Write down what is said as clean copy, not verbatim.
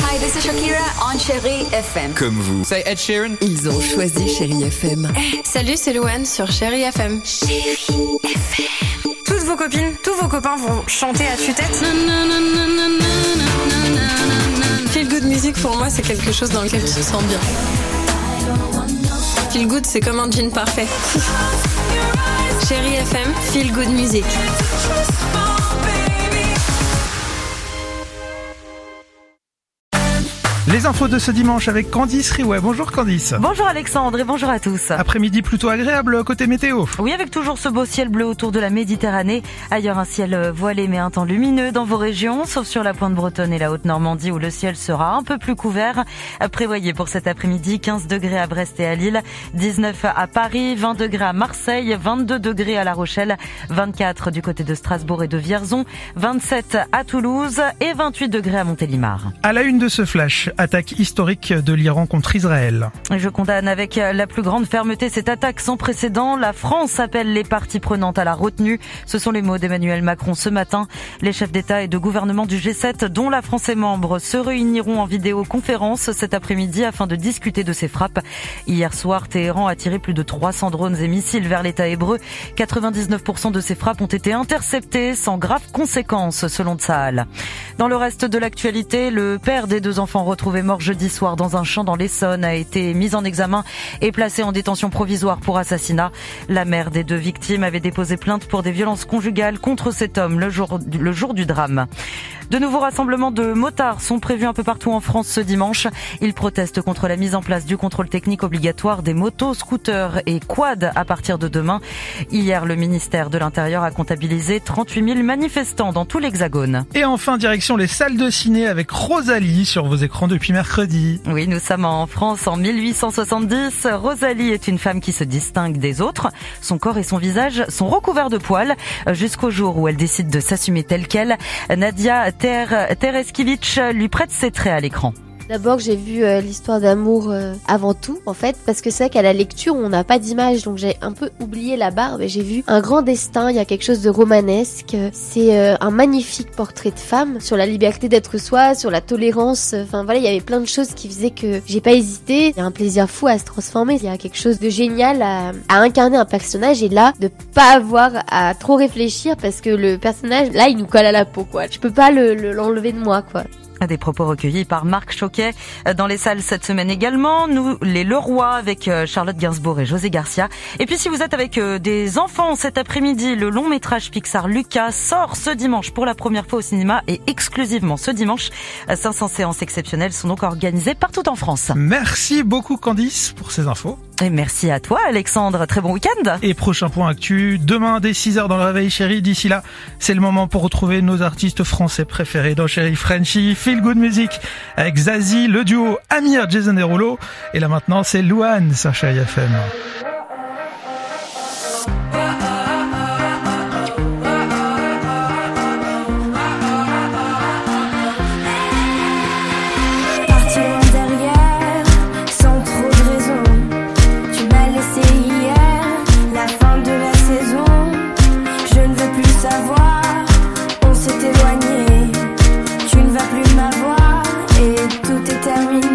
Hi, this is Shakira on Chérie FM. Comme vous. C'est Ed Sheeran. Ils ont choisi Chérie FM. Salut, c'est Louane sur Chérie FM. Chérie FM. Toutes vos copines, tous vos copains vont chanter à tue-tête. Feel good music pour moi, c'est quelque chose dans lequel tu te sens bien. Feel good, c'est comme un jean parfait. Chérie FM, feel good music. Les infos de ce dimanche avec Candice Riouet. Bonjour Candice. Bonjour Alexandre et bonjour à tous. Après-midi plutôt agréable côté météo. Oui, avec toujours ce beau ciel bleu autour de la Méditerranée. Ailleurs, un ciel voilé mais un temps lumineux dans vos régions, sauf sur la pointe bretonne et la Haute-Normandie où le ciel sera un peu plus couvert. Prévoyez pour cet après-midi 15 degrés à Brest et à Lille, 19 à Paris, 20 degrés à Marseille, 22 degrés à La Rochelle, 24 du côté de Strasbourg et de Vierzon, 27 à Toulouse et 28 degrés à Montélimar. À la une de ce flash, attaque historique de l'Iran contre Israël. Je condamne avec la plus grande fermeté cette attaque sans précédent. La France appelle les parties prenantes à la retenue. Ce sont les mots d'Emmanuel Macron ce matin. Les chefs d'État et de gouvernement du G7, dont la France est membre, se réuniront en vidéoconférence cet après-midi afin de discuter de ces frappes. Hier soir, Téhéran a tiré plus de 300 drones et missiles vers l'État hébreu. 99% de ces frappes ont été interceptées sans graves conséquences, selon Tsahal. Dans le reste de l'actualité, le père des deux enfants retrouvés mort jeudi soir dans un champ dans l'Essonne a été mis en examen et placé en détention provisoire pour assassinat. La mère des deux victimes avait déposé plainte pour des violences conjugales contre cet homme le jour du drame. De nouveaux rassemblements de motards sont prévus un peu partout en France ce dimanche. Ils protestent contre la mise en place du contrôle technique obligatoire des motos, scooters et quads à partir de demain. Hier, le ministère de l'Intérieur a comptabilisé 38 000 manifestants dans tout l'Hexagone. Et enfin, direction les salles de ciné avec Rosalie sur vos écrans depuis mercredi. Oui, nous sommes en France en 1870. Rosalie est une femme qui se distingue des autres. Son corps et son visage sont recouverts de poils jusqu'au jour où elle décide de s'assumer telle qu'elle. Nadia Tereskevitch lui prête ses traits à l'écran. D'abord, j'ai vu l'histoire d'amour avant tout, en fait, parce que c'est vrai qu'à la lecture, on n'a pas d'image, donc j'ai un peu oublié la barbe et j'ai vu un grand destin, il y a quelque chose de romanesque. C'est un magnifique portrait de femme sur la liberté d'être soi, sur la tolérance. Enfin voilà, il y avait plein de choses qui faisaient que j'ai pas hésité. Il y a un plaisir fou à se transformer. Il y a quelque chose de génial à incarner un personnage et là, de pas avoir à trop réfléchir parce que le personnage, là, il nous colle à la peau, quoi. Je peux pas l'enlever de moi, quoi. Des propos recueillis par Marc Choquet dans les salles cette semaine également. Nous, les Leroy avec Charlotte Gainsbourg et José Garcia. Et puis si vous êtes avec des enfants cet après-midi, le long métrage Pixar Lucas sort ce dimanche pour la première fois au cinéma et exclusivement ce dimanche. 500 séances exceptionnelles sont donc organisées partout en France. Merci beaucoup Candice pour ces infos. Et merci à toi Alexandre, très bon week-end. Et prochain point actu, demain dès 6h dans le Réveil Chérie. D'ici là, c'est le moment pour retrouver nos artistes français préférés dans Chérie Frenchy. Feel Good Music avec Zazie, le duo Amir, Jason Derulo. Et là maintenant, c'est Louane sur Chérie FM. On s'est éloigné, tu ne vas plus m'avoir et tout est terminé.